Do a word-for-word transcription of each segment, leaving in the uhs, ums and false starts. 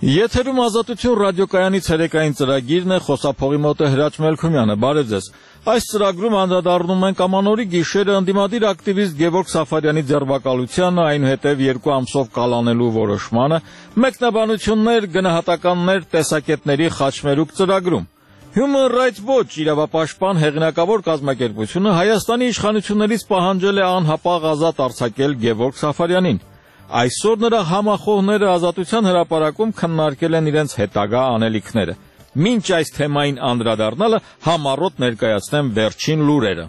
Եթերում ազատություն ռադիոկայանի ցերեկային ծրագիրն է, խոսափողի մոտ է Հրաչ Մելքումյանը, բարև ձեզ։ Այս ծրագրում անդրադառնում ենք ամանորի գիշերը ընդդիմադիր ակտիվիստ Գևորգ Սաֆարյանի ձերբակալությանը, այնուհետև երկու ամսով կալանելու որոշմանը, մեկնաբանություններ, գնահատականներ, տեսակետների խաչմերուկ ծրագրում։ Human Rights Watch իրավապաշտպան հեղինակավոր կազմակերպությունը Հայաստանի իշխանություններից պահանջել է անհապաղ ազատ արձակել Գևորգ Սաֆարյանին։ Այսօր նրա համախոհները ազատության հրապարակում քննարկել են իրենց հետագա անելիքները։ Մինչ այս թեմային անդրադառնալը համառոտ ներկայացնեմ վերջին լուրերը։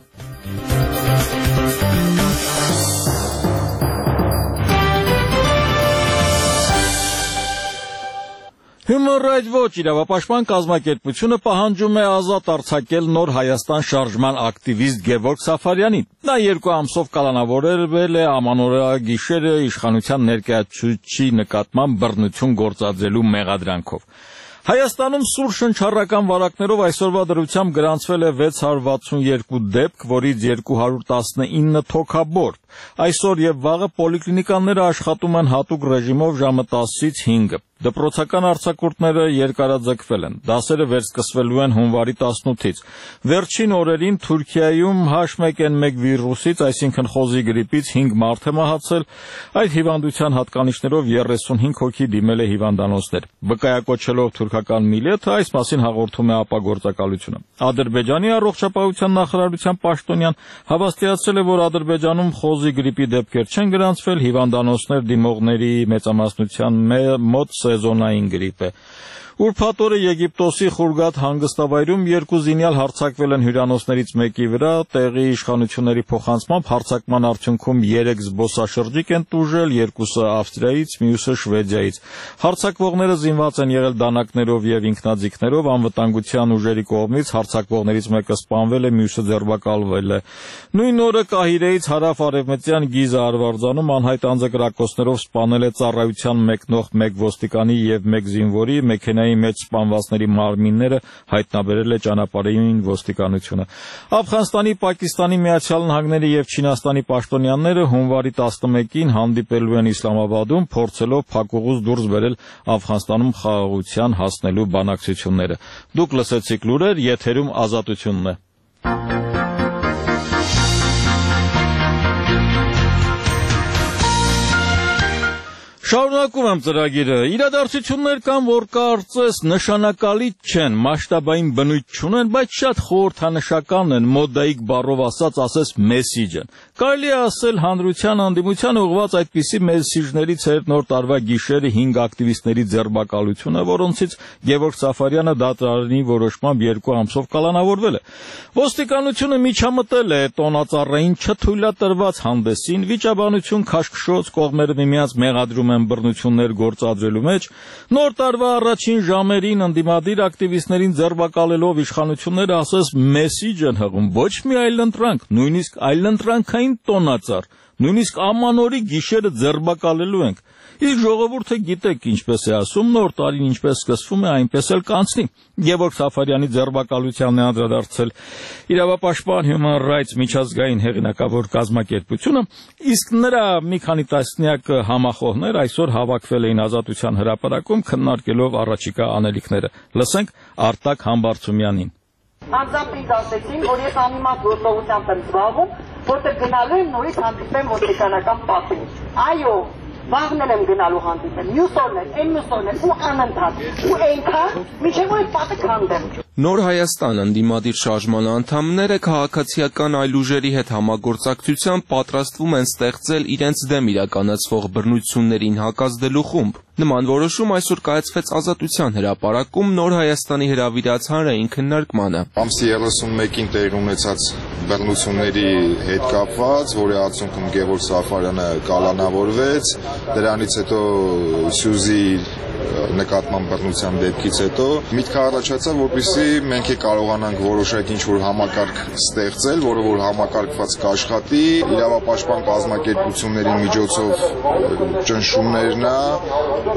Human Rights Watch իրավապաշտպան կազմակերպությունը պահանջում է ազատ արձակել Նոր Հայաստան շարժման ակտիվիստ Գևորգ Սաֆարյանին։ Նա երկու ամսով կալանավորվել է ամանորագիշերը իշխանության ներկայացուցիչի նկատմամբ բռնություն գործադրելու մեղադրանքով։ Հայաստանում սուր շնչառական վարակներով այսօրվա դրությամբ գրանցվել է վեց հարյուր վաթսուն երկու դեպք, որից երկու հարյուր տասնինը թոքաբորբ։ Այսօր եւ վաղը պոլիկլինիկաները աշխատում են հատուկ ռեժիմով ժամը տասից հինգը։ Դպրոցական արձակուրդները երկարաձգվել են։ Դասերը վերսկսվելու են հունվարի տասնութից։ Վերջին օրերին Թուրքիայում H one N one վիրուսից, այսինքն խոզի գրիպից հինգ մարդ է մահացել։ Այդ հիվանդության հատկանիշներով երեսունհինգ հոգի դիմել է հիվանդանոցներ։ Վկայակոչելով թուրքական միլիթը այս մասին հաղորդում է ապագործակալությունը։ Ադրբեջանի առողջապահության նախարարության պաշտոնյան հավաստիացրել է, որ Ադրբեջանում խոզի գրիպի դեպքեր չեն գրանցվել, հիվանդանոցներ դիմողների մեծամասնության մոտ սեզոնային գրիպ է։ Ուրբաթ օրը Եգիպտոսի Խուրգադ հանգստավայրում երկու զինյալ հարձակվել են հյուրանոցներից մեկի վրա, տեղի իշխանությունների փոխանցմամբ հարձակման արդյունքում երեք զբոսաշրջիկ են տուժել, երկուսը Ավստրիայից, մյուսը Շվեդիայից։ Հարձակվողները զինված են եղել դանակներով եւ ինքնաձիգներով, անվտանգության ուժերի կողմից հարձակվողներից մեկը սպանվել է, մյուսը ձերբակալվել է։ Նույն օրը Կահիրեից հարավ-արևմտյան Գիզա արվարձանում անհայտ անձը կրակոցներով սպանել է ծառայության մեկնող մեկ ոստիկանի եւ մեկ զինվորի, մեքենայի մեջ սպանվածների մարմինները հայտնաբերել է ճանապարհային ոստիկանությունը։ Աֆղանստանի, Պակիստանի, Միացյալ Նահանգների եւ Չինաստանի պաշտոնյաները հունվարի տասնմեկին հանդիպելու են Իսլամաբադում, փորձելով փակուղուց դուրս բերել Աֆղանստանում խաղաղության հասնելու բանակցությունները։ Դուք լսեցիք լուրեր, եթերում ազատությունն է։ Շարունակում եմ ծրագիրը։ Իրադարձություններ կան, որ կարծես նշանակալի չեն, մասշտաբային բնույթ չունեն, բայց շատ խորհրդանշական են, մոդայիկ բառով ասած, ասես մեսիջ են։ Կարելի է ասել հանրության անդիմության ուղղված այդպիսի մեսիջներից էր Նոր տարվա գիշերը հինգ ակտիվիստների ձերբակալությունը, որոնցից Գևորգ Սաֆարյանը դատարանի որոշմամբ երկու ամսով կալանավորվել է։ Ոստիկանությունը միջամտել է տոնածառային չթույլատրված հանդեսին, վիճաբանություն քաշքշոց, կողմերը միմյանց մեղադրում են բռնություններ գործադրելու մեջ։ Նոր տարվա առաջին ժամերին ընդդիմադիր ակտիվիստներին ձերբակալելով իշխանությունները ասես մեսիջ են հղում, ոչ մի այլընտրանք, նույնիսկ այլընտրանքային տոնածառ, նույնիսկ ամանորի գիշերը ձերբակալելու ենք։ Իսկ ժողովուրդը գիտեք ինչպես է ասում, նոր տարին ինչպես սկսվում է, այնպես էլ կանցնի։ Գևորգ Սաֆարյանի ձերբակալությանն է անդրադարձել իրավապաշտպան Human Rights միջազգային հեղինակավոր կազմակերպությունը, իսկ նրա մի քանի տասնյակ համախոհներ այսօր հավաքվել էին Ազատության հրապարակում քննարկելով առաջիկա անելիքները։ Լսենք Արտակ Համբարձումյանին։ Անձամբ ինձ ասեցին, որ ես անիմաստ գործողությամբ եմ զբաղվում, որտեղ գնալու եմ նորից հանդիպեմ ոստիկանական պատին։ Այո, վաղն եմ գնալու հանդիպեմ, մյուս օրն էլ, այն մյուս օրն էլ, ու անընդհատ, ու այնքան, մինչև որ պատը քանդեմ։ Նոր Հայաստան ընդդիմադիր շարժման անդամները քաղաքացիական այլ ուժերի հետ համագործակցությամբ պատրաստվում են ստեղծել իրենց դեմ իրականացվող բռնություններին հակազդելու խումբ։ Նման որոշում այսօր կայացվեց Ազատության հրապարակում Նոր Հայաստանի հրավիրած հանրային քննարկմանը։ Ամսի երեսունմեկին տեղի ունեցած բռնությունների հետ կապված, որի արդյունքում Գևորգ Սաֆարյանը կալանավորվեց, դրանից հետո Սյուզի նկատմամբ բռնության դեպքից հետո միտքը առաջացավ, որպեսզի մենք կարողանանք որոշակի ինչ-որ համակարգ ստեղծել, որը որ համակարգված կաշխատի, իրավապաշտպան կազմակերպությունների միջոցով ճնշումներն է,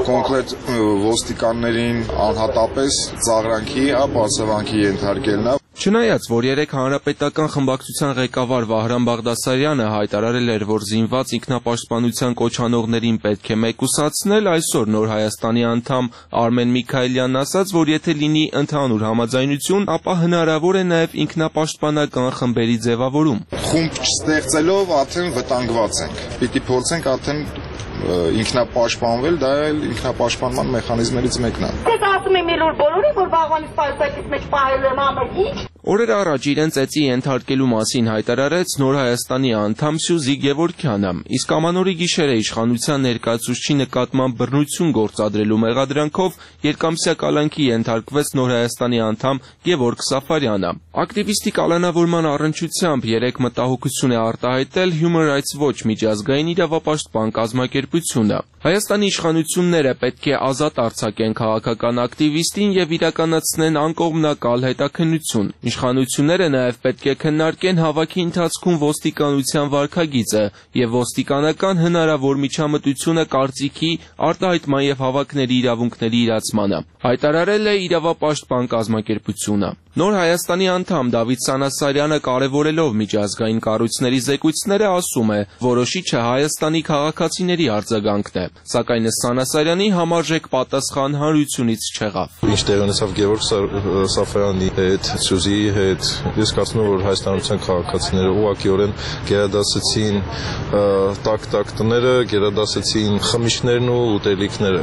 կոնկրետ ոստիկաններին անհատապես ծաղրանքի, բացավանքի ենթարկելն է։ Չնայած, որ երեք հանրապետական խմբակցության ղեկավար Վահրամ Բաղդասարյանը հայտարարել էր, որ զինված ինքնապաշտպանության կոչանողներին պետք է մեկուսացնել, այսօր Նոր Հայաստանի անդամ Արմեն Միքայելյանն ասաց, որ եթե լինի ընդհանուր համաձայնություն, ապա հնարավոր է նաև ինքնապաշտպանական խմբերի ձևավորում։ Խումբ չստեղծելով արդեն վտանգված ենք։ Պիտի փորձենք արդեն ինքնապաշտպանվել, դա էլ ինքնապաշտպանման մեխանիզմներից մեկն է։ Ես ասում եմ իլուր բոլորին, որ վաղվանից պայուսակից մեջ պահելու եմ ամեն ինչ։ Օրեր առաջ իրենց էծի ենթարկելու մասին հայտարարեց Նոր Հայաստանի անդամ Սյուզի Գևորգյանը, իսկ ամանորի գիշերը իշխանության ներկայացուցչի նկատմամբ բռնություն գործադրելու մեղադրանքով երկամսյա կալանքի ենթարկվեց Նոր Հայաստանի անդամ Գևորգ Սաֆարյանը։ Ակտիվիստի կալանավորման առնչությամբ երեք մտահոգություն է արտահայտել Human Rights Watch միջազգային իրավապաշտպան կազմակերպությունը։ Հայաստանի իշխանությունները պետք է ազատ արձակեն քաղաքական ակտիվիստին եւ իրականացնեն անկողմնակալ հետաքննություն։ Իշխանությունները նաև պետք է քննարկեն հավաքի ընթացքում ոստիկանության վարքագիծը եւ ոստիկանական հնարավոր միջամտությունը կարծիքի, արտահայտման եւ հավաքների իրավունքների իրացմանը, հայտարարել է իրավապաշտպան կազմակերպությունը։ Նոր Հայաստանի անդամ Դավիթ Սանասարյանը կարևորելով միջազգային կառույցների զեկույցները ասում է, որոշիչը Հայաստանի քաղաքացիների արձագանքն է, սակայն Սանասարյանի համարժեք պատասխան հանրությունից չեղավ։ Ինչ տեղ ունեցավ Գևորգ Սաֆարյանի հետ, Սյուզի հետ, ես կարծում եմ, որ հայաստանության քաղաքացիները ուղղակիորեն գերադասեցին տակ-տակ տները, գերադասեցին խմիչքներն ու ուտելիքները։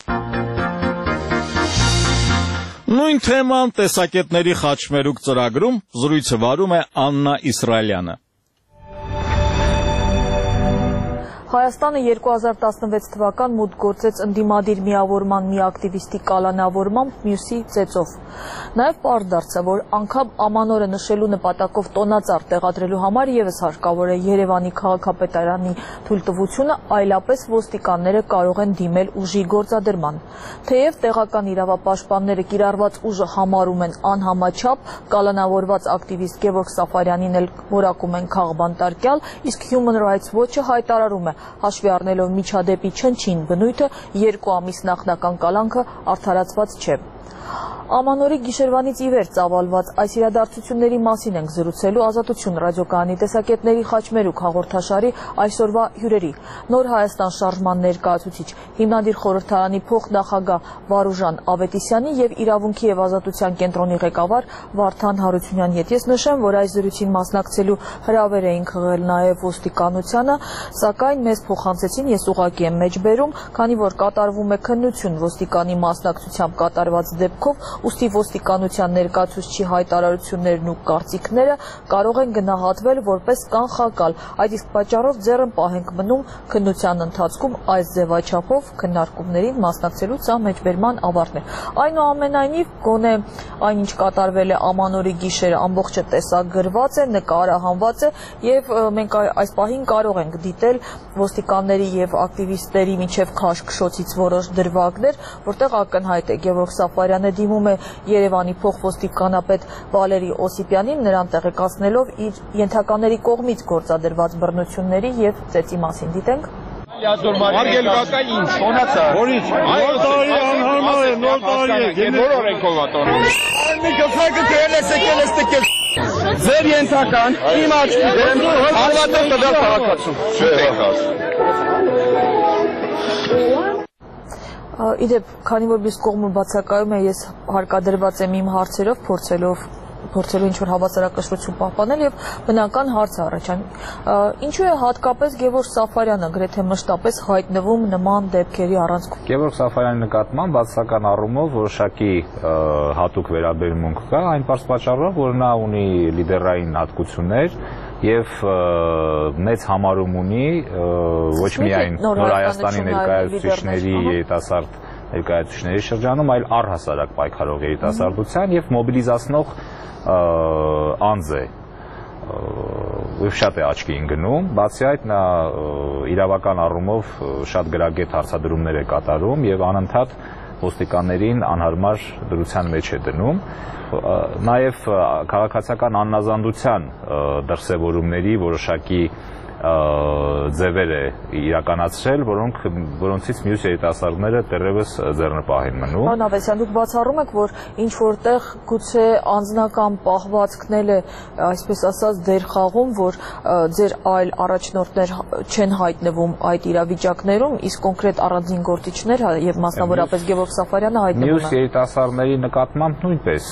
Նույն թեման տեսակետների խաչմերուկ ծրագրում զրույցը վարում է Աննա Իսրայելյանը։ Հայաստանը երկու հազար տասնվեց թվական մուտք գործեց ընդդիմադիր միավորման մի ակտիվիստի կալանավորմամբ, մյուսի ծեծով։ Նաև պարզ դարձավ, որ անգամ ամանորը նշելու նպատակով տոնածառ տեղադրելու համար ևս հարկավոր է Երևանի քաղաքապետարանի թույլտվությունը, այլապես ոստիկանները կարող են դիմել ուժի գործադրման։ Թեև տեղական իրավապաշտպանները կիրառված ուժը համարում են անհամաչափ, կալանավորված ակտիվիստ Գևորգ Սաֆարյանին էլ որակում են քաղբանտարկյալ, իսկ Human Rights Watch-ը հայտարարում է, հաշվի առնելով միջադեպի չնչին բնույթը, երկու ամիս նախնական կալանքը արդարացված չէ։ Ամանորի գիշերվանից ի վեր ծավալված այս իրադարձությունների մասին ենք զրուցելու Ազատություն ռադիոկայանի տեսակետների խաչմերուկ հաղորդաշարի այսօրվա հյուրերի։ Նոր Հայաստան շարժման ներկայացուցիչ, հիմնադիր խորհրդարանի փոխնախագահ Վարուժան Ավետիսյանի եւ Իրավունքի եւ ազատության կենտրոնի ղեկավար Վարդան Հարությունյանի հետ։ Ես նշեմ, որ այս զրույցին մասնակցելու հրավեր էին խղել նաեւ ոստիկանությանը, սակայն մեզ փոխանցեցին, ես ուղղակի եմ մեջբերում, քանի որ կատարվում է քննություն ոստիկանի մասնակցությամբ կատարված դեպքով, ուստի ոստիկանության ներկայացուցչի հայտարարություններն ու կարծիքները կարող են գնահատվել որպես կանխակալ, այդ իսկ պատճառով ձեռն պահենք մնում քննության ընթացքում այս ձևաչափով քննարկումներին մասնակցելու սա մեջբերման ավարտն է։ Այնուամենայնիվ, գոնե այնինչ կատարվել է ամանորի գիշերը ամբողջը տեսագրված է, նկարահանված է եւ մենք այս պահին կարող ենք դիտել ոստիկանների եւ ակտիվիստների միջև քաշքշոցից որոշ դրվագներ, որտեղ ակնհայտ է Գևորգ Սաֆարյանը դիմում է Երևանի փոխոստիկանապետ Վալերի Օսիպյանին, նրան տեղեկացնելով իր ենթակաների կողմից գործադրված բռնությունների եւ ծեծի մասին։ Դիտենք։ Արգել կակա ինչ, տոնացա։ Որից։ Նոր տարի անհարմար է, նոր տարի է։ Եվ որ օրենքով է տոնում։ Մի կફակը կել ես եկել ես տկել։ Ձեր ենթական, իմ աչքի դեմ, հարվածով տվյալ քաղաքացու։ Իդեպ, քանի որ մյուս կողմը բացակայում է, ես հարկադրված եմ իմ հարցերով փորձելով փորձելու ինչ-որ հավասարակշռություն պահպանել եւ բնական հարց առաջան։ Ինչու է հատկապես Գևորգ Սաֆարյանը գրեթե մշտապես հայտնվում նման դեպքերի առանցքում։ Գևորգ Սաֆարյանի նկատմամբ բացասական առումով որոշակի հատուկ վերաբերմունք կա, այն պարզ պատճառով, որ նա ունի լիդերային հատկություններ եւ մեծ համարում ունի ոչ միայն Նոր Հայաստանի ներկայացուցիչների երիտասարդ ներկայացուցիչների շրջանում, այլ առհասարակ պայքարող երիտասարդության եւ մոբիլիզացնող անձ է, շատ է աչքի ընկնում, բացի այդ նա իրավական առումով շատ գրագետ հարցադրումներ է կատարում եւ անընդհատ ոստիկաններին անհարմար դրության մեջ է դնում, նաև քաղաքացիական աննազանդության դրսևորումների որոշակի ձևեր է իրականացրել, որոնք որոնցից մյուս երիտասարդները դեռևս ձեռնպահ են մնում։ Պարոն Ավետիսյան, դուք բացառում եք, որ ինչ որտեղ գուցե անձնական պահվածքն է, այսպես ասած, դեր խաղում, որ ձեր այլ առաջնորդներ չեն հայտնվում այդ իրավիճակներում, իսկ կոնկրետ առանձին գործիչներ եւ մասնավորապես Գևորգ Սաֆարյանը հայտնվում են։ Մյուս երիտասարդների նկատմամբ նույնպես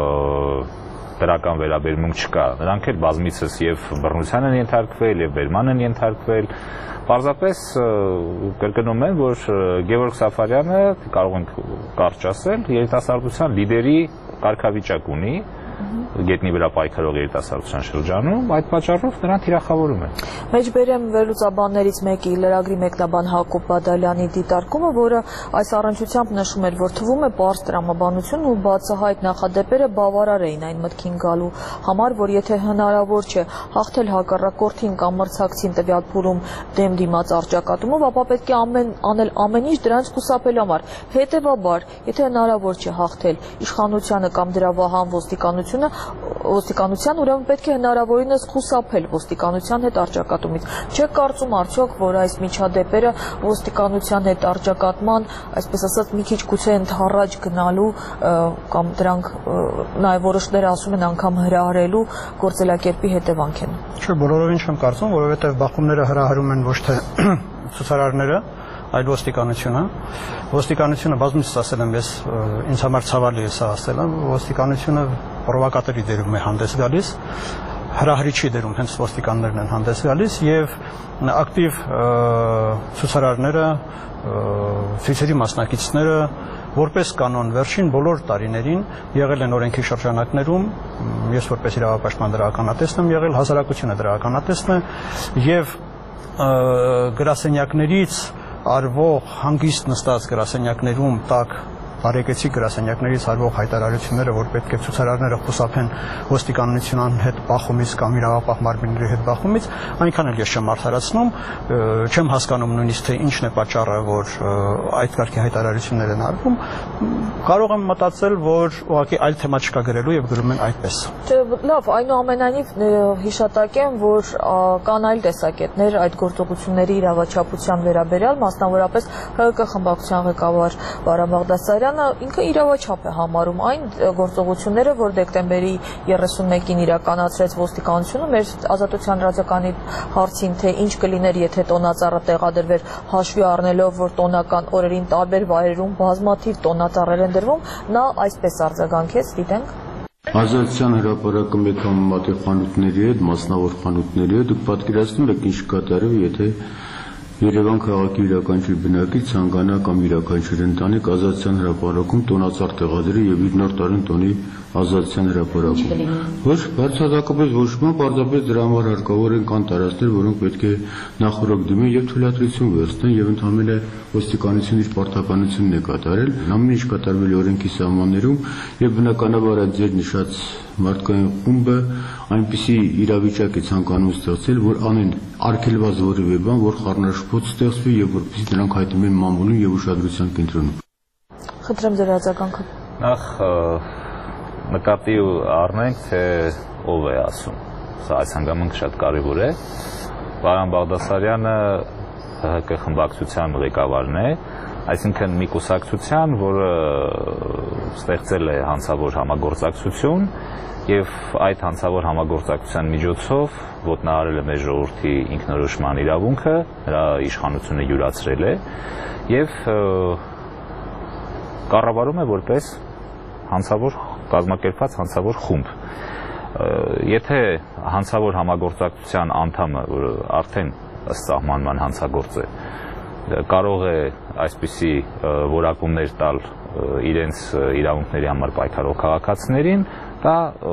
դրական վերաբերմունք չկա։ Նրանք էլ բազմիցս եւ բռնության են ենթարկվել, եւ բերման են ենթարկվել։ Պարզապես կրկնում եմ, որ Գևորգ Սաֆարյանը, կարող ենք կարճ ասել, երիտասարդության լիդերի կարգավիճակ ունի, գետնի վրա պայքարող երիտասարդության շրջանում, այդ պատճառով նրան թիրախավորում են։ Մեջբերեմ վերլուծաբաններից մեկի լրագրի մեկնաբան Հակոբ Բադալյանի դիտարկումը, որը այս առնչությամբ նշում էր, որ թվում է պարզ տրամաբանություն ու բացահայտ նախադեպերը բավարար էին այն մտքին գալու համար, որ եթե հնարավոր չէ հաղթել հակառակորդին կամ մրցակցին տվյալ փուլում դեմ դիմաց առճակատումով, ապա պետք է ամեն անել ամեն ինչ դրանց խուսափելու համար։ Հետևաբար, եթե հնարավոր չէ հաղթել իշխանությանը կամ դրա վահան ոստիկանությունը, ոստիկանության, ուրեմն պետք է հնարավորինս խուսափել ոստիկանության հետ առճակատումից։ Չեք կարծում արդյոք, որ այս միջադեպերը ոստիկանության հետ առճակատման, այսպես ասած, մի քիչ գուցե ընդառաջ գնալու կամ դրանք նաև որոշները ասում են անգամ հրահրելու գործելակերպի հետևանք են։ Չէ, բոլորովին չեմ կարծում, որովհետև բախումները հրահրում են ոչ թե ցուցարարները, այլ ոստիկանությունը։ Ոստիկանությունը բազմիցս ասել եմ, ես ինձ համար ցավալի է սա ասելը, ոստիկանությունը պրովոկատորի դերում է հանդես գալիս, հրահրիչի դերում հենց ոստիկաններն են հանդես գալիս եւ ակտիվ ցուցարարները, ցույցերի մասնակիցները որպես կանոն վերջին բոլոր տարիներին եղել են օրենքի շրջանակներում, ես որպես իրավապաշտպան դրա ականատեսն եմ եղել, հասարակությունը դրա ականատեսն է եւ գրասենյակներից արվող հանգիստ նստած գրասենյակներում տակ բարեկեցիկ գրասենյակներից արվող հայտարարությունները, որ պետք է ցուցարարները խուսափեն ոստիկանության հետ բախումից կամ իրավապահ մարմինների հետ բախումից, այնքան էլ ես չեմ արդարացնում, չեմ հասկանում նույնիսկ թե ինչն է պատճառը, որ այդ կարգի հայտարարություններ են արվում, կարող եմ մտածել, որ ուղղակի այլ թեմա չկա գրելու եւ գրում են այդպես։ Լավ, այնուամենայնիվ հիշատակեմ, որ կան այլ տեսակետներ այդ գործողությունների իրավաչափության վերաբերյալ, մասնավորապես ՀՀԿ խմբակցության ղեկավար Վարան Բաղդասարյանը ինքը իրավաչափ է համարում այն գործողությունները, որ դեկտեմբերի երեսունմեկին իրականացրեց ոստիկանությունը, մեր ազատության ռազմականի հարցին, թե ինչ կլիներ, եթե տոնածառը տեղադրվեր, հաշվի առնելով, որ տոնական օրերին տարբեր վայրերում բազմաթիվ տոնածառեր են դրվում, նա այսպես արձագանքեց, դիտենք։ Ազատության հրապարակը մեկ համեմատի խանութների հետ, մասնավոր խանութների հետ, դուք պատկերացնում եք ինչ կատարվի, եթե Երևան քաղաքի յուրաքանչյուր բնակիչ ցանկանա կամ յուրաքանչյուր ընտանիք ազատության հրապարակում տոնածառ տեղադրի եւ իր նոր տարին տոնի ազատության հրապարակում։ Ոչ, բացարձակապես ոչ մի պարզապես դրա համար հարկավոր են կան տարածքներ, որոնք պետք է նախորդ դիմեն եւ թույլատրություն վերցնեն եւ ընդհանրապես ոստիկանությունը իր պարտականությունն է կատարել, ամեն ինչ կատարվել օրենքի սահմաններում եւ բնականաբար այդ ձեր նշած մարդկային խումբը այնպիսի իրավիճակ է ցանկանում ստեղծել, որ անեն արգելված որևէ բան, որ խառնաշփոթ ստեղծվի եւ որպեսզի նրանք հայտնվեն մամուլում եւ ուշադրության կենտրոնում։ Խնդրեմ ձեր արձագանքը։ Նախ նկատի առնենք, թե ով է ասում։ Սա այս հանգամանքը շատ կարևոր է։ Վարան Բաղդասարյանը ՀՀԿ խմբակցության ղեկավարն է, այսինքն մի կուսակցության, որը ստեղծել է հանցավոր համագործակցություն եւ այդ հանցավոր համագործակցության միջոցով ոտնահարել է մեր ժողովրդի ինքնորոշման իրավունքը, նրա իշխանությունը յուրացրել է եւ կառավարում է որպես հանցավոր կազմակերպված հանցավոր խումբ։ Եթե հանցավոր համագործակցության անդամը, որը արդեն ըստ սահմանման հանցագործ է, կարող է այսպիսի որակումներ տալ իրենց իրավունքների համար պայքարող քաղաքացիներին, դա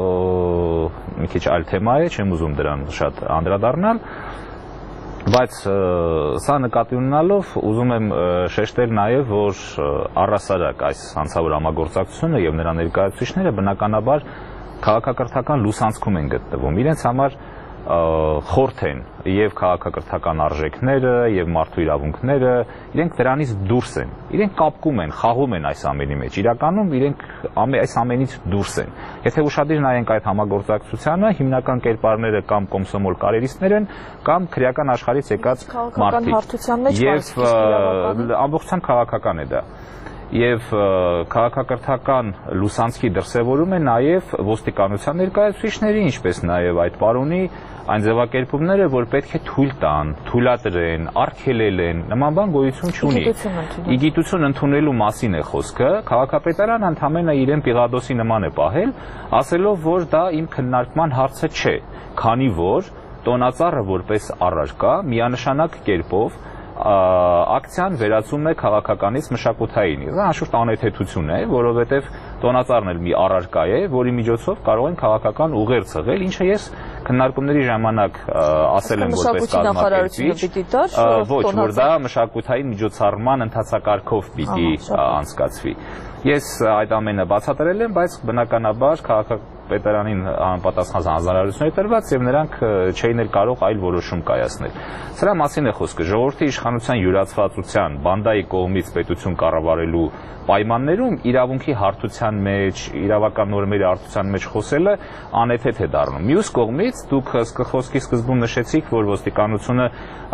մի քիչ այլ թեմա է, չեմ ուզում դրան շատ անդրադառնալ, բայց սա նկատի ունենալով ուզում եմ շեշտել նաև, որ առհասարակ այս հանցավոր համագործակցությունը եւ նրա ներկայացուցիչները բնականաբար քաղաքակրթական լուսանցքում են գտնվում։ Իրենց համար խորթ են եւ քաղաքակրթական արժեքները եւ մարդու իրավունքները, իրենք դրանից դուրս են։ Իրենք կապկում են, խաղում են այս ամենի մեջ։ Իրականում իրենք այս ամենից դուրս են։ Եթե ուշադիր նայենք այդ համագործակցությանը, հիմնական կերպարները կամ կոմսոմոլ կարիերիստներ են, կամ քրեական աշխարհից եկած մարդիկ։ Եվ ամբողջությամբ քաղաքական է դա։ Եվ քաղաքակրթական լուսանցքի դրսևորում է նաև ոստիկանության ներկայացուցիչների, ինչպես նաև այդ պարոնի այն ձևակերպումները, որ պետք է թույլ տան, թույլատրեն, արգելել են, նման բան գոյություն չունի։ Իգիտություն ընդունելու մասին է խոսքը, քաղաքապետարան ընդամենը իրեն Պիղադոսի նման է պահել, ասելով, որ դա իմ քննարկման հարցը չէ, քանի որ տոնածառը որպես առարկա միանշանակ կերպով ակցիան վերածում է քաղաքականից մշակութային։ Դա անշուշտ անհեթեթություն է, որովհետև տոնածառն էլ մի առարկա է, որի միջոցով կարող են քաղաքական ուղեր ցղել, ինչը ես քննարկումների ժամանակ ասել եմ որպես կազմակերպիչ, ոչ, որ դա մշակութային միջոցառման ընթացակարգով պիտի անցկացվի։ Ես այդ ամենը բացատրել եմ, բայց բնականաբար քաղաքապետարանին համապատասխան հանձնարարություններ տրված եւ նրանք չէին էլ կարող այլ որոշում կայացնել։ Սրա մասին է խոսքը։ Ժողովրդի իշխանության յուրացվածության, բանդայի կողմից պետություն կառավարելու պայմաններում իրավունքի հարթության մեջ, իրավական նորմերի հարթության մեջ խոսելը անհեթեթ է դառնում։ Մյուս կողմից դուք խոսքի սկզբում նշեցիք, որ ոստիկանությունը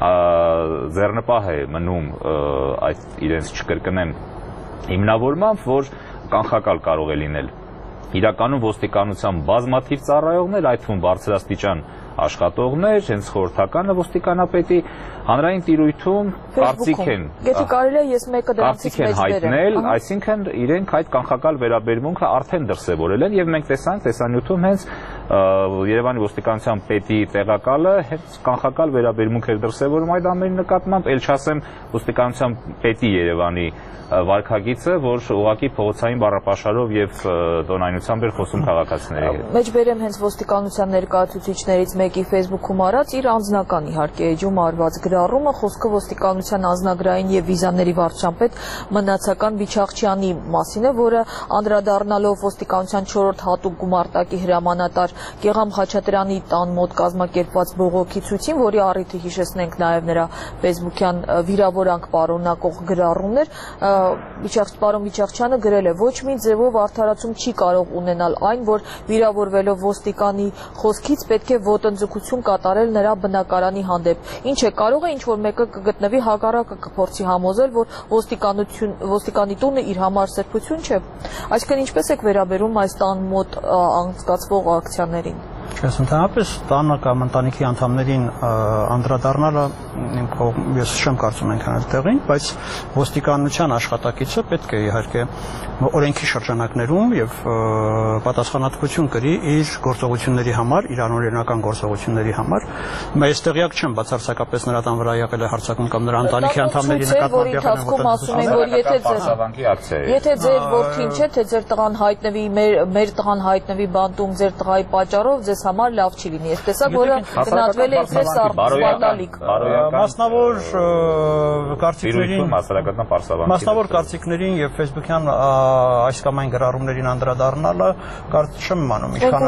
ձեռնպահ է մնում այդ իրենց չկրկնեմ հիմնավորմամբ, որ կանխակալ կարող է լինել։ Իրականում ոստիկանության բազմաթիվ ծառայողներ, այդ թվում բարձրաստիճան աշխատողներ, հենց խորհրդականը ոստիկանապետի հանրային տիրույթում կարծիք են, եթե կարելի է ես մեկը դրանցից մեջ հայտնել, այսինքն իրենք այդ կանխակալ վերաբերմունքը արդեն դրսևորել են եւ մենք տեսանք տեսանյութում հենց Երևանի ոստիկանության պետի տեղակալը հենց կանխակալ վերաբերմունք էր դրսևորում այդ ամենի նկատմամբ, ել չասեմ ոստիկանության պետի Երևանի վարքագիծը, որ ուղղակի փողոցային բառապաշարով եւ տոնայնությամբ էր խոսում քաղաքացիների հետ։ Մեջբերեմ հենց ոստիկանության ներկայացուցիչներից մեկի Facebook-ում արած իր անձնական իհարկե էջում արված գրառումը, խոսքը ոստիկանության անձնագրային եւ վիզաների վարչապետ Մնացական Բիչախչյանի մասին է, որը անդրադառնալով ոստիկանության չորրորդ հատուկ գումարտակի հրամանատար Գեգամ Խաչատրյանի տան մոտ կազմակերպված բողոքի ցույցին, որի առիթը հիշեցնենք նաեւ նրա Facebook-յան վիրավորանք պարունակող գրառումներ, Պարոն Բիչախչյանը գրել է. ոչ մի ձևով արդարացում չի կարող ունենալ այն, որ վիրավորվելով ոստիկանի խոսքից պետք է ոտնձգություն կատարել նրա բնակարանի հանդեպ։ Ինչ է, կարող է ինչ-որ մեկը կգտնվի հակառակը կփորձի համոզել, որ ոստիկանի տունը իր համար սրբություն չէ։ Այսինքն ինչպես եք վերաբերում այս տան մոտ անցկացվող ակցիաներին։ Ես ընդհանրապես տանը կամ ընտանիքի անդամներին անդրադառնալը ես չեմ կարծում այնքան էլ տեղին, բայց ոստիկանության աշխատակիցը պետք է իհարկե օրենքի շրջանակներում եւ պատասխանատվություն կրի իր գործողությունների համար, իր անօրինական գործողությունների համար։ Ես տեղյակ չեմ բացարձակապես նրա տան վրա եղել է հարձակում կամ նրա ընտանիքի անդամների նկատմամբ եղել է ասում են, որ եթե ձեր եթե ձեր որդին չէ, թե ձեր տղան հայտնվի, մեր տղան հայտնվի բանտում ձեր տղայի պատճառով ձեզ համար լավ չի լինի։ Ես տեսակ, որը գնահատվել է ինչպես սարդալիկ։ Մասնավոր կարծիքներին, մասնավոր կարծիքներին եւ Facebook-յան այս կամ այն գրառումներին անդրադառնալը կարծում չեմ իմանում ինչքան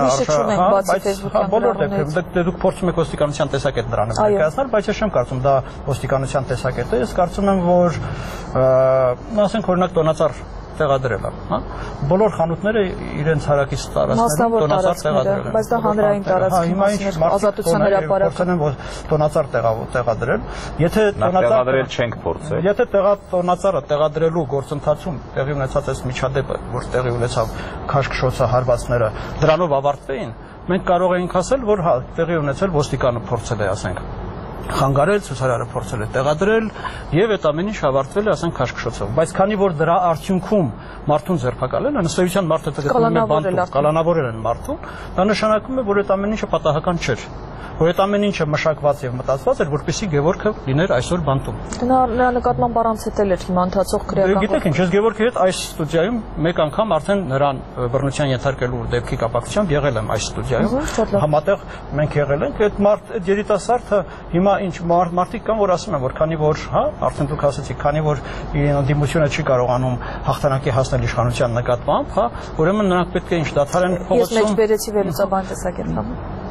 արժե, բոլոր դեպքերում դուք փորձում եք ոստիկանության տեսակետ դրանը ներկայացնել, բայց ես չեմ կարծում դա ոստիկանության տեսակետ է, ես կարծում եմ, որ ասենք օրինակ տոնածառ տեղադրելը, հա, բոլոր խանութները իրենց հարակից տարածքներում տոնածառ տեղադրել են, բայց դա հանրային տարածքն ազատության հրապարակն են, որ տոնածառ տեղադրել, եթե տեղադրել չենք փորձել, եթե տոնածառը տեղադրելու գործընթացում տեղի ունեցած այս միջադեպը, որ տեղի ունեցավ քաշքշոցը հարվածները, դրանով ավարտվեին, մենք կարող էինք ասել, որ հա, տեղի ունեցել ոստիկանը փորձել է, ասենք խանգարել, ցուցարարը փորձել է տեղադրել եւ այդ ամեն ինչ ավարտվել է, ասենք քաշքշոցով, բայց քանի որ դրա արդյունքում մարդուն ձերբակալել են, ըստ էության մարդը գտնվում է բանտում, կալանավորել են մարդուն, դա նշանակում է, որ այդ ամեն ինչը պատահական չէր, որ այդ ամեն ինչը մշակված եւ մտածված էր, որպեսզի Գևորգը լիներ այսօր բանտում։ Նրա նկատմամբ առանց հետել էր հիմա ընթացող քրեական։ Գիտեք ինչ, ես Գևորգի հետ այս ստուդիայում մեկ անգամ արդեն նրան բռնության ենթարկելու դեպքի կապակցությամբ եղել եմ այս ստուդիայում։ Համատեղ մենք եղել ենք, այդ մարդ, այդ երիտասարդը հիմա ինչ մարդիկ կան, որ ասում են, որ քանի որ, հա, արդեն դուք ասացիք, քանի որ դիմությունը չի կարողանում հաղթանակի հասնել իշխանության նկատմամբ, հա, ուրեմն նրանք պետք է ինչ դադարեն փողոցում։ Ես մեջ բերեցի վերլուծաբան տեսակետը։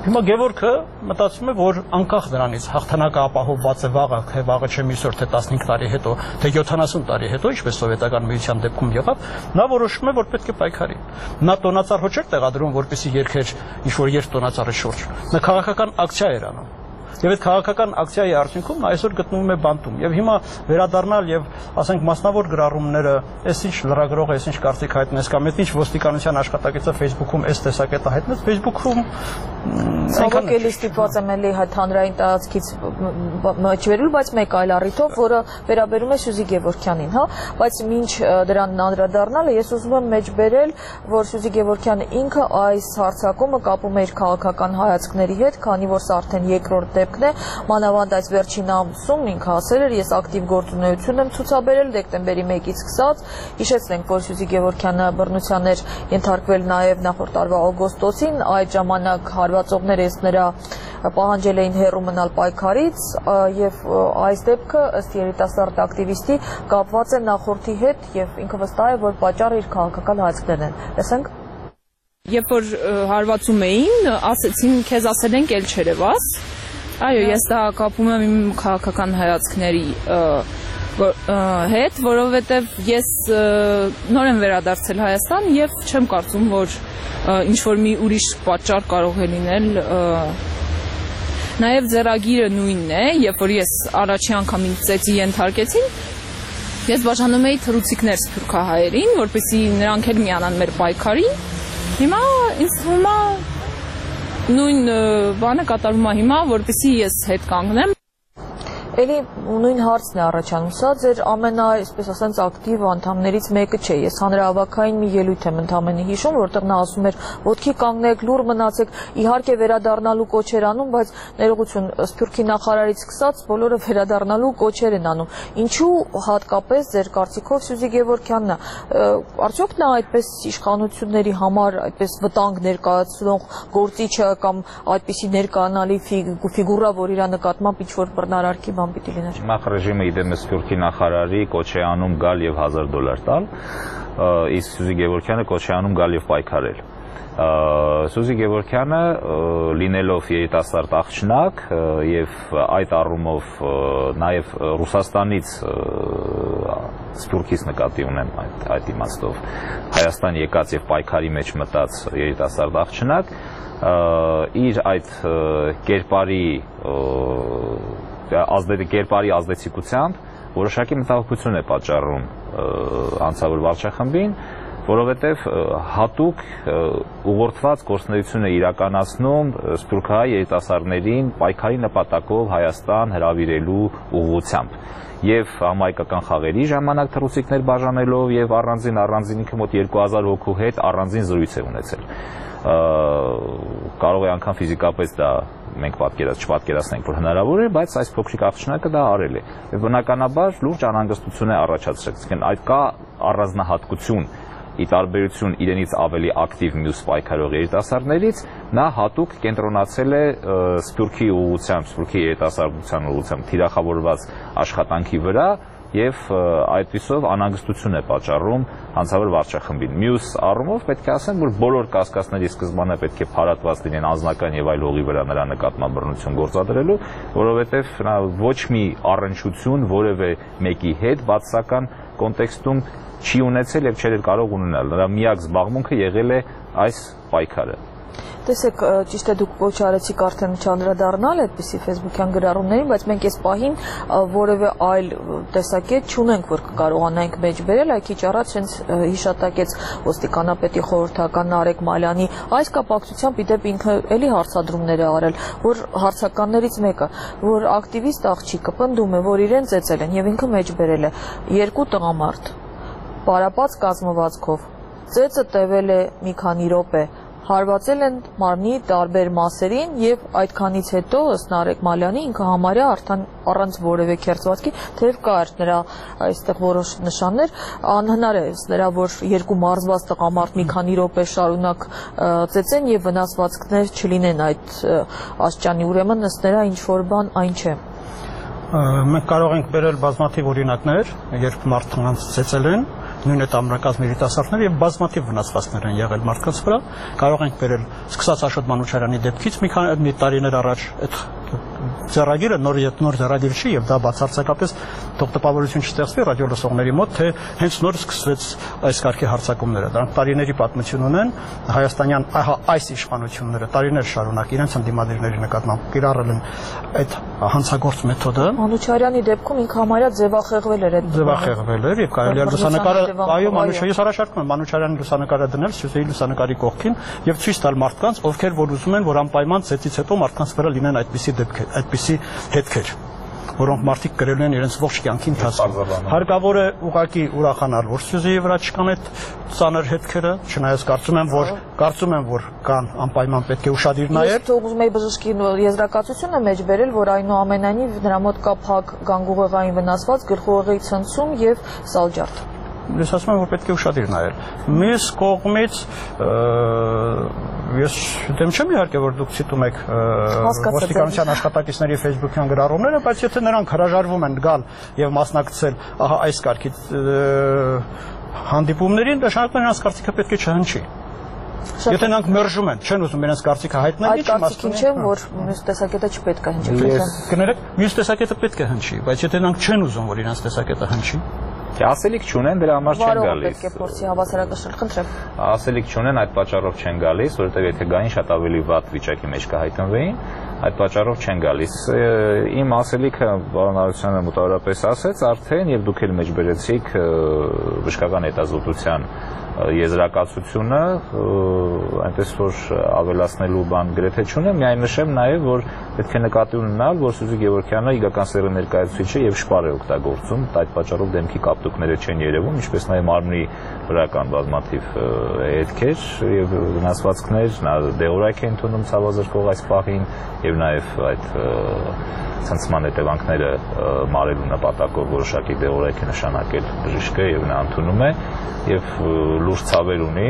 Հիմա Գևորգը մտածում է, որ անկախ դրանից հաղթանակը ապահովված է վաղը, թե վաղը չէ մյուսօր, թե տասնհինգ տարի հետո, թե յոթանասուն տարի հետո, ինչպես սովետական միության դեպքում եղավ, նա որոշում է, որ պետք է պայքարի։ Նա տոնածառ հոճեր տեղադրում, որպեսզի երգեր ինչ-որ երբ տոնածառի շուրջ։ Նա քաղաքական ակցիա էր անում։ Եվ այդ քաղաքական ակցիայի արդյունքում նա այսօր գտնվում է բանտում։ Եվ հիմա վերադառնալ եւ, ասենք, մասնավոր գրառումները, այս ինչ լրագրողը, այս ինչ կարծիք հայտնես կամ այդ ինչ ոստիկանության աշխատակիցը Facebook-ում այս տեսակետը հայտնեց, Facebook-ում ցավոք էլի ստիպված եմ էլի հետ հանրային տարածքից չվերել, բայց մեկ այլ առիթով, որը վերաբերում է Սյուզի Գևորգյանին, հա, բայց մինչ դրան անդրադառնալը ես ուզում եմ մեջբերել, որ Սյուզի Գևորգյանը ինքը այս հարձակումը կապում է իր քաղաքական հայացքների հետ, քանի որ սա արդեն երկրորդ դեպքն է, մանավանդ այս վերջին ամսում ինքը ասել էր, ես ակտիվ գործունեություն եմ ցուցաբերել դեկտեմբերի մեկից սկսած, հիշեցնենք, որ Սյուզի Գևորգյանը բռնության էր ենթարկվել նաև նախորդ տարվա օգոստոսին, այդ ժամանակ հարվածողները ըստ նրա պահանջել էին հեռու մնալ պայքարից եւ այս դեպքը ըստ երիտասարդ ակտիվիստի կապված է նախորդի հետ եւ ինքը վստահ է, որ պատճառը իր քաղաքական հայացքներն են։ Տեսենք։ Երբ որ հարվածում էին, ասեցին քեզ ասել են կել չերևաս։ Այո, ես դա կապում եմ իմ քաղաքական հայացքների հետ, որովհետև ես նոր եմ վերադարձել Հայաստան եւ չեմ կարծում, որ ինչ-որ մի ուրիշ պատճառ կարող է լինել։ Նաեւ ձեռագիրը նույնն է, երբ որ ես առաջի անգամ ինձ ծեծի ենթարկեցին, ես բաժանում էի թռուցիկներ սփյուռքահայերին, որպեսզի նրանք էլ միանան մեր պայքարին։ Հիմա ինձ թվում է նույն բանը կատարվում է հիմա, որպեսզի ես հետ կանգնեմ։ Էլի նույն հարցն է առաջանում, սա ձեր ամենա, այսպես ասած, ակտիվ անդամներից մեկը չէ։ Ես հանրահավաքային մի ելույթ եմ ընդամենը հիշում, որտեղ նա ասում էր, ոտքի կանգնեք, լուռ մնացեք, իհարկե վերադառնալու կոչեր անում, բայց ներողություն, Սփյուռքի նախարարից սկսած բոլորը վերադառնալու կոչեր են անում։ Ինչու հատկապես ձեր կարծիքով Սյուզի Գևորգյանն է, արդյոք նա այդպես իշխանությունների համար այդպես վտանգ ներկայացնող գործիչը կամ այդպիսի ներկայանալի ֆիգուրա, որ իր նկատմամբ ինչ-որ բռնարարքի Նախ ռեժիմը իդեմ Սփյուռքի նախարարի կոչ է անում գալ եւ հազար դոլար տալ, իսկ Սյուզի Գևորգյանը կոչ է անում գալ եւ պայքարել։ Սյուզի Գևորգյանը լինելով երիտասարդ աղջնակ եւ այդ առումով նաեւ Ռուսաստանից Սփյուռքից նկատի ունեմ այդ այդ իմաստով Հայաստան եկած եւ պայքարի մեջ մտած երիտասարդ աղջնակ իր այդ կերպարի կերպարի ազդեցիկությամբ որոշակի մտահոգություն է պատճառում անձավոր վարչախմբին, որովհետև հատուկ ուղղորդված գործունեություն է իրականացնում սփյուռքահայ երիտասարդներին պայքարի նպատակով Հայաստան հրավիրելու ուղղությամբ եւ համահայկական խաղերի ժամանակ թռուցիկներ բաժանելով եւ առանձին առանձին ինքը մոտ երկու հազար հոգու հետ առանձին զրույց է ունեցել։ Կարող է անգամ ֆիզիկապես դա մենք պատկերած չպատկերացնենք, որ հնարավոր է, բայց այս փոքրիկ աղջնակը դա արել է։ Եվ բնականաբար լուրջ անհանգստություն է առաջացրել։ Իսկ այդ կա առանձնահատկություն ի տարբերություն իրենից ավելի ակտիվ մյուս պայքարող երիտասարդներից, նա հատուկ կենտրոնացել է Սփյուռքի ուղղությամբ, Սփյուռքի երիտասարդության ուղղությամբ թիրախավորված աշխատանքի վրա եւ այդպիսով անհանգստություն է պատճառում անձավոր վարչախմբին։ Մյուս առումով պետք է ասեմ, որ բոլոր կասկածների սկզբանը պետք է փարատված լինեն անձնական եւ այլ հողի վրա նրա նկատմամբ բռնություն գործադրելու, որովհետեւ նա ոչ մի առնչություն որևէ մեկի հետ բացասական կոնտեքստում չի ունեցել եւ չէր կարող ունենալ։ Նրա միակ զբաղմունքը եղել է այս պայքարը։ Տեսեք, ճիշտ է դուք ոչ արեցիք արդեն չանդրադառնալ այդպիսի ֆեյսբուքյան գրառումներին, բայց մենք այս պահին որևէ այլ տեսակետ չունենք, որ կկարողանանք մեջբերել, այ քիչ առաջ հենց հիշատակեց ոստիկանապետի խորհրդական Նարեկ Մալյանի այս կապակցությամբ իդեպ ինքը էլի հարցադրումներ է արել, որ հարցականներից մեկը, որ ակտիվիստ աղջիկը պնդում է, որ իրեն ծեծել են եւ ինքը մեջբերել է երկու տղամարդ պարապած կազմվածքով, ծեծը տևել է մի քանի րոպե, հարվածել են մարմնի տարբեր մասերին եւ այդքանից հետո ըստ Նարեկ Մալյանի ինքը համարյա արդեն առանց որևէ քերծվածքի, թեև կար նրա այստեղ որոշ նշաններ, անհնար է նրա, որ երկու մարզված տղամարդ մի քանի րոպե շարունակ ծեծեն եւ վնասվածքներ չլինեն այդ աստիճանի, ուրեմն ըստ նրա ինչ որ բան այն չէ։ Մենք կարող ենք բերել բազմաթիվ օրինակներ, երբ մարդկանց ծեծել են նույն այդ ամրակազմ երիտասարդներ եւ բազմաթիվ վնասվածքներ են եղել մարդկանց վրա։ Կարող ենք վերել սկսած Աշոտ Մանուչարյանի դեպքից մի քանի տարիներ առաջ այդ ձեռագիրը նոր նոր ձեռագիր չի եւ դա բացարձակապես թող տպավորություն չստեղծվի ռադիոլսողների մոտ, թե հենց նոր սկսվեց այս կարգի հարձակումները։ Դրանք տարիների պատմություն ունեն, հայաստանյան այս իշխանությունները տարիներ շարունակ իրենց ընդդիմադիրների նկատմամբ կիրառել են այդ հանցագործ մեթոդը։ Մանուչարյանի դեպքում ինքը համարյա ձևախեղվել էր այդ ձևախեղվել էր եւ կարելի է լուսանկարը, այո, Մանուչարյանի հրաշարկում են Մանուչարյանի լուսանկարը դնել Սյուզեի լուսանկարի կողքին եւ ցույց տալ մարդկանց, ովքեր որ ուզում են, որ անպայման ծեծից հետո մարդկանց վրա լինեն այդպիսի դեպքեր, այդպիսի հետքեր, որոնք մարդիկ կրելու են իրենց ողջ կյանքի ընթացքում։ Հարկավոր է ուղղակի ուրախանալ, որ Սյուզեի վրա չկան այդ ծանր հետքերը, չնայած կարծում եմ, որ կարծում եմ, որ կան անպայման պետք է ուշադիր նայել։ Ես ուզում եի բժշկի եզրակացությունը մեջ բերել, որ այնուամենայնիվ նրա մոտ կա փակ գանգուղեղային վնասված, գլխուղեղի ցնցում եւ սալջարդ։ Ես ասում եմ, որ պետք է ուշադիր նայել։ Մյուս կողմից ես դեմ չեմ իհարկե, որ դուք ցիտում եք ոստիկանության աշխատակիցների Facebook-յան գրառումները, բայց եթե նրանք հրաժարվում են գալ եւ մասնակցել ահա այս կարգի հանդիպումներին, նշանակում է նրանց կարծիքը պետք է չհնչի։ Եթե նրանք մերժում են, չեն ուզում իրենց կարծիքը հայտնել, ինչ իմաստուն է, որ մյուս տեսակետը չպետք է հնչի։ Կներեք, մյուս տեսակետը պետք է հնչի, բայց եթե նրանք չեն ուզում, որ իրենց տեսակետը հնչի, ասելիք չունեն, դրա համար չեն գալիս։ Պետք է փորձի հավասարակշռել, խնդրեմ։ Ասելիք չունեն, այդ պատճառով չեն գալիս, որովհետև եթե գային շատ ավելի վատ վիճակի մեջ կհայտնվեին, այդ պատճառով չեն գալիս։ Իմ ասելիքը պարոն Արությունյանը մոտավորապես ասեց արդեն եւ դուք էլ մեջ բերեցիք բժշկական հետազոտության եզրակացությունը, այնպես որ ավելացնելու բան գրեթե չունեմ, միայն նշեմ նաև, որ պետք է նկատի ունենալ, որ Սյուզի Գևորգյանը իգական սեռի ներկայացուցիչ է եւ շպար է օգտագործում, այդ պատճառով դեմքի կապտուկները չեն երևում, ինչպես նաև մարմնի վրա կան բազմաթիվ հետքեր եւ վնասվածքներ, նա դեղորայք է ընդունում ցավազրկող այս պահին եւ նաև այդ ցնցման հետևանքները մարելու նպատակով որոշակի դեղորայք է նշանակել բժիշկը եւ նա ընդունում է եւ լուրջ ցավեր ունի,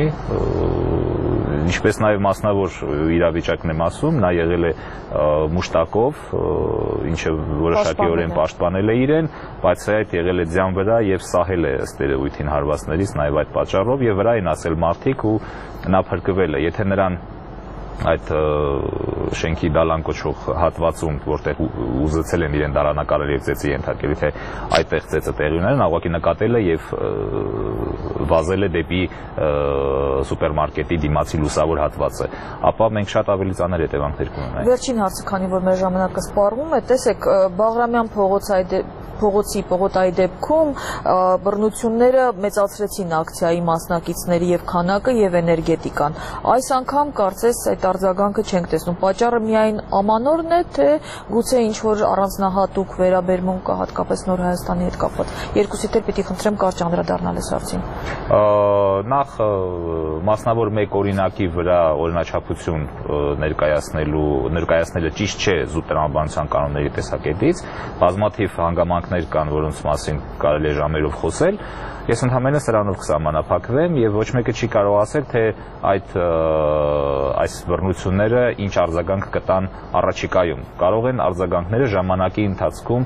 ինչպես նաև մասնավոր իրավիճակն եմ ասում, նա եղել է մուշտակով, ինչը որոշակիորեն պաշտպանել է իրեն, բայց այդ եղել է ձյան վրա եւ սահել է ըստ երևույթին հարվածներից նաև այդ պատճառով եւ վրա են ասել մարդիկ ու նա փրկվել է, եթե նրան այդ շենքի դալան կոչվող հատվածում, որտեղ ուզեցել են իրեն դարանակալել եւ ծեծի ենթարկել, թե այդտեղ ծեծը տեղի ունենա, նա ուղղակի նկատել է եւ վազել է դեպի սուպերմարկետի դիմացի լուսավոր հատվածը, ապա մենք շատ ավելի ծանր հետևանքներ կունենայինք։ Վերջին հարցը, քանի որ մեր ժամանակը սպառվում է, տեսեք, Բաղրամյան փողոցի փողոցի պողոտայի դեպքում բռնությունները մեծացրեցին ակցիայի մասնակիցների եւ քանակը եւ էներգետիկան։ Այս անգամ կարծես այդ արձագանքը չենք տեսնում։ Պատճառը միայն Ամանորն է, թե գուցե ինչ որ առանձնահատուկ վերաբերմունք կա հատկապես Նոր Հայաստանի հետ կապված։ Երկուսիդ էլ պիտի խնդրեմ կարճ անդրադառնալ այս հարցին։ Նախ մասնավոր մեկ օրինակի վրա օրինաչափություն ներկայացնելու ներկայացնելը ճիշտ չէ զուտ տրամաբանության կանոնների տեսակետից, բազմաթիվ հանգամանքներ կան, որոնց մասին կարելի է ժամերով խոսել։ Ես ընդհանրապես սրանով կսահմանափակվեմ եւ ոչ մեկը չի կարող ասել, թե այդ այս բռնությունները ինչ արձագանք կտան առաջիկայում։ Կարող են արձագանքները ժամանակի ընթացքում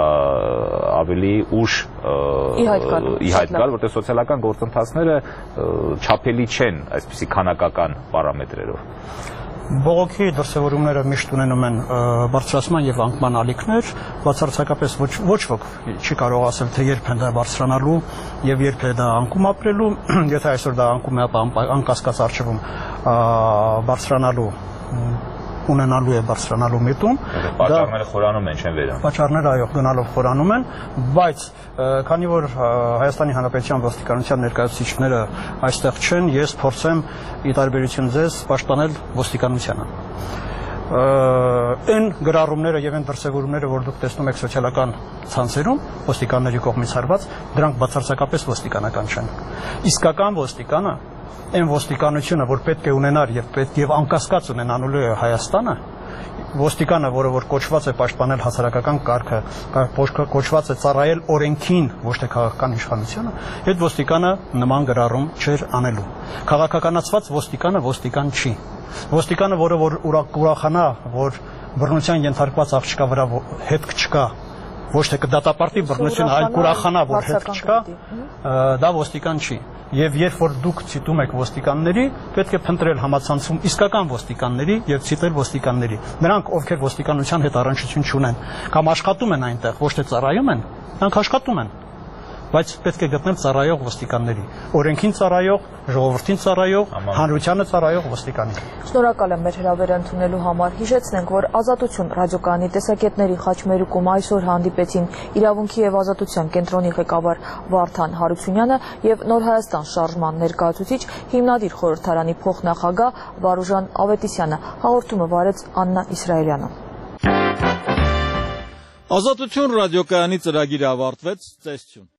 ավելի ուշ ի հայտ գալ, որտեղ սոցիալական գործընթացները չափելի չեն այսպիսի քանակական պարամետրերով։ Բողոքի դրսևորումները միշտ ունենում են բարձրացման եւ անկման ալիքներ, բացարձակապես ոչ ոչ ոք չի կարող ասել, թե երբ են դա բարձրանալու եւ երբ է դա անկում ապրելու, եթե այսօր դա անկում է, ապա անկասկած արժևում բարձրանալու ունենալու է բարձրանալու միտում։ Պատճառները խորանում են, չեն վերանում։ Պատճառները այո, գնալով խորանում են, բայց քանի որ Հայաստանի Հանրապետության ոստիկանության ներկայացուցիչները այստեղ չեն, ես փորձեմ ի տարբերություն ձեզ պաշտպանել ոստիկանությանը։ Այն գրառումները եւ այն դրսևորումները, որ դուք տեսնում եք սոցիալական ցանցերում, ոստիկանների կողմից հարված, դրանք բացարձակապես ոստիկանական չեն։ Իսկական ոստիկանը այն ոստիկանությունը, որ պետք է ունենար եւ պետք եւ անկասկած ունենալու է Հայաստանը, ոստիկանը, որը որ կոչված է պաշտպանել հասարակական կարգը, կոչված է ծառայել օրենքին, ոչ թե քաղաքական իշխանությանը, այդ ոստիկանը նման գրառում չէր անելու։ Քաղաքականացված ոստիկանը ոստիկան չի։ Ոստիկանը, որը որ ուրախանա, որ բռնության ենթարկված աղջկա վրա հետք չկա, ոչ թե կդատապարտի բռնությունը, այլ կուրախանա, որ հետ չկա, դա ոստիկան չի։ Եվ երբ որ դուք ցիտում եք ոստիկանների, պետք է փնտրել համացանցում իսկական ոստիկանների եւ ցիտել ոստիկանների։ Նրանք, ովքեր ոստիկանության հետ առնչություն չունեն կամ աշխատում են այնտեղ, ոչ թե ծառայում են, նրանք աշխատում են, բայց պետք է գտնել ծառայող ոստիկանների, օրենքին ծառայող, ժողովրդին ծառայող, հանրությանը ծառայող ոստիկանին։ Շնորհակալ եմ մեր հրավերը ընդունելու համար։ Հիշեցնենք, որ Ազատություն ռադիոկայանի տեսակետների խաչմերուկում այսօր հանդիպեցին Իրավունքի եւ ազատության կենտրոնի ղեկավար Վարդան Հարությունյանը եւ Նոր Հայաստան շարժման ներկայացուցիչ հիմնադիր խորհրդարանի փոխնախագահ Վարուժան Ավետիսյանը։ Հաղորդումը վարեց Աննա Իսրայելյանը։ Ազատություն ռադիոկայանի ծրագիրը ավարտվեց, ծեսություն։